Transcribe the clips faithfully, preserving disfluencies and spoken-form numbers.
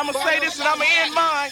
I'ma say this and I'ma end mine.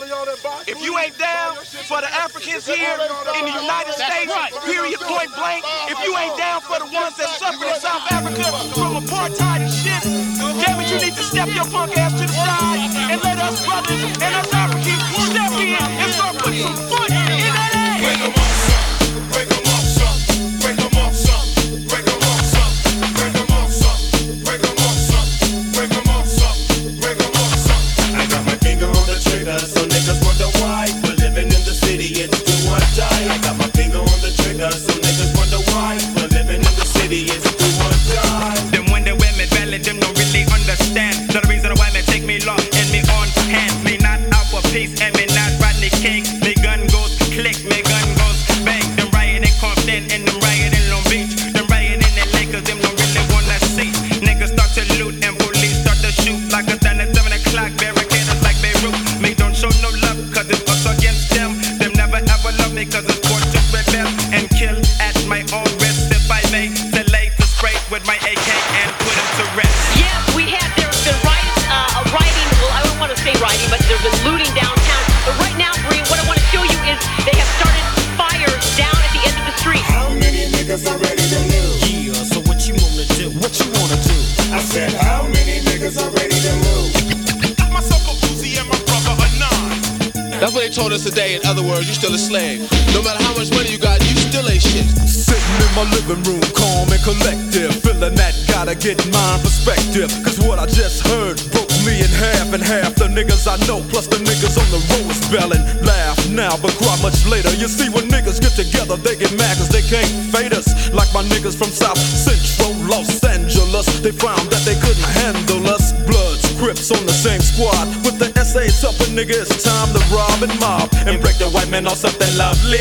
If you ain't down for the Africans here in the United States, period, point blank, if you ain't down for the ones that suffered in South Africa from apartheid and shit, damn it, you need to step your punk ass to the side and let us brothers and us Africans step in and start putting some foot in that ass. Break 'em off, son. Break 'em off, son. Break 'em off, son. Break 'em off, son. Break 'em off, son. Break 'em off, son. Break 'em off, son. Break 'em off, son. I got my finger on the trigger, so niggas wonder why. We're living in the city, it's do or die. I got my finger on the trigger, so niggas wonder why. We're living in the city, it's do or die. Them when they wear me belly, them don't really understand. So the reason why they take me long and me on hand. Me not out for peace and me not Rodney King. Me gun goes click, me gun goes bang. Them rioting in Compton and them rioting in Long Beach. Them rioting in L A cause them don't really wanna see. Niggas start to loot and police start to shoot. Like it's done at seven o'clock, barricaders like Beirut. Me don't show no love cause it's us against them. Them never ever love me cause it's born to rebel and kill at my own risk. If I may delay to spray with my A K and put him to rest. Yes, we have. There's been riots, uh, rioting. Well, I don't want to say rioting, but there's been looting downtown. But right now, Bree, what I want to show you is they have started fires down at the end of the street. How many niggas are ready to lose? Yeah, so what you wanna do? What you wanna do? I said, how many niggas are ready to lose? Got myself a Uzi and my brother a nine. That's what they told us today. In other words, you still a slave. No matter how much money you got, you still ain't shit. Sitting in my living room, calm and collective, feeling that gotta get my perspective. Cause what I just heard broke me in half and half. The niggas I know, plus the niggas on the road is belling. Laugh now, but cry much later. You see, when niggas get together, they get mad cause they can't fade us. Like my niggas from South Central Los Angeles. They found that they couldn't handle us. Bloods, Crips on the same squad. With the S A's up, a nigga, it's time to rob and mob and break the white man off something lovely.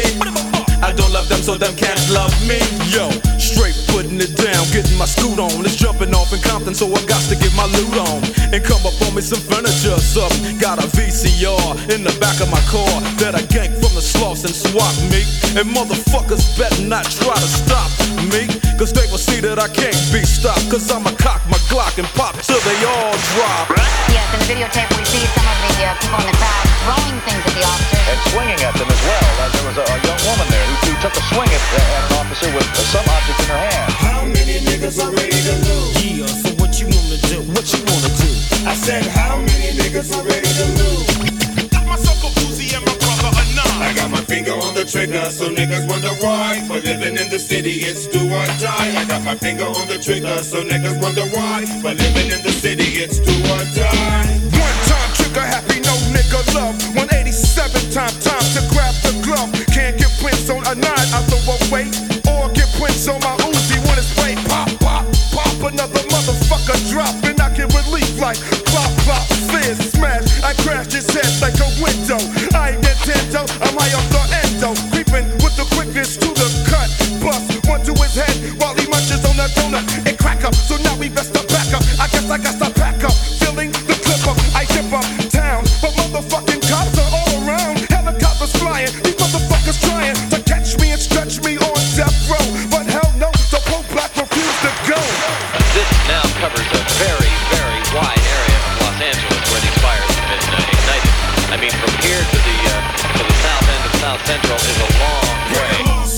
I don't love them, so them can't love me. Yo, straight putting it down, getting my scoot on. It's jumping off in Compton, so I got to get my loot on and come up on me some furniture or something. Got a V C R in the back of my car that I ganked from the sloths and swap me. And motherfuckers better not try to stop me, cause they will see that I can't be stopped. Cause I'ma cock my Glock and pop till they all drop. Yes, in the videotape we see some of the uh, people in the crowd throwing things at the officers. And swinging at them as well. Uh, there was a, a young woman there who, who took a swing at, uh, at an officer with uh, some object in her hand. How many niggas are ready to lose? Yeah, so what you wanna do? What you wanna do? I said, how many niggas are ready to lose? Got myself a Uzi and my brother a nine. I got my finger on the trigger, so niggas wonder why. For living in the city, it's do or die. I got my finger on the trigger, so niggas wonder why. For living in the city, it's do or die. One time trigger happy, no nigga love. one eighty-seven time, time to grab the glove. Can't get prints on a nine, I throw away. Or get prints on my Uzi when it's played. Pop, pop, pop, another motherfucker drop. And I get relief like plop, plop, fizz, smash. I crash his head like a window. I ain't Nintendo, I'm high off the endo. Creeping with the quickness to the cut. Bust one to his head while he munches on a donut. And crack up, so now we best to back up. I guess I got to pack up. Filling the clip up, I dip up town. But motherfucking cops are all around. Helicopters flying, these motherfuckers trying to catch me and stretch me on death row. But hell no, the pro-black refuse to go. This now covers a very, very wide area of Los Angeles where these fires have been uh, ignited. I mean, from here to the uh, to the south end of South Central is a long way.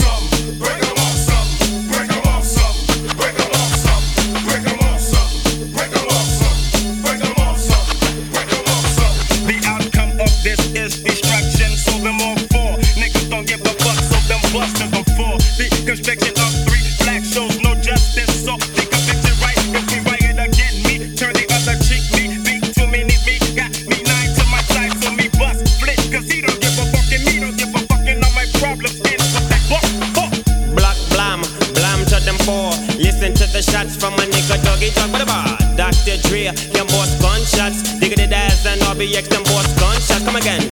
Break 'em off something, break 'em off something, break 'em off something, break 'em off something, break 'em off something, break 'em off something, break 'em off something. The outcome of this is destruction, so them all four. Niggas don't give a fuck, so them busters them four. The constriction of three black shows no justice, so they convict it right. If we riot again, me turn the other cheek, me beat too many, me got me nine to my side, so me bust split. Cause he don't give a fuck and me don't give a fucking all my problems in. So they fuck, fuck. Block blam, blam to them four. Listen to the shots from a nigga doggy dog by the bar. Doctor Dre, them boss gunshots. Diggity dash and R B X, them boss gunshots. Come again.